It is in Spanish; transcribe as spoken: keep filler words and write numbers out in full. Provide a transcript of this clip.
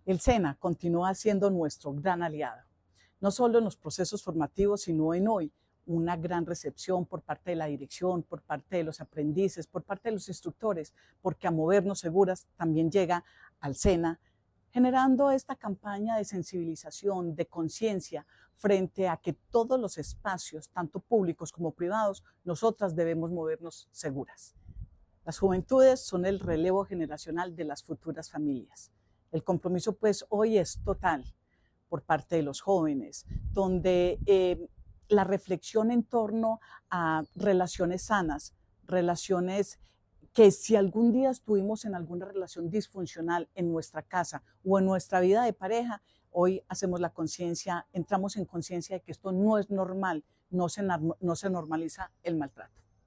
El SENA continúa siendo nuestro gran aliado, no solo en los procesos formativos, sino en hoy, una gran recepción por parte de la dirección, por parte de los aprendices, por parte de los instructores, porque a Movernos Seguras también llega al SENA, generando esta campaña de sensibilización, de conciencia, frente a que todos los espacios, tanto públicos como privados, nosotras debemos movernos seguras. Las juventudes son el relevo generacional de las futuras familias. El compromiso pues hoy es total por parte de los jóvenes, donde eh, la reflexión en torno a relaciones sanas, relaciones que si algún día estuvimos en alguna relación disfuncional en nuestra casa o en nuestra vida de pareja, hoy hacemos la conciencia, entramos en conciencia de que esto no es normal, no se, no se normaliza el maltrato.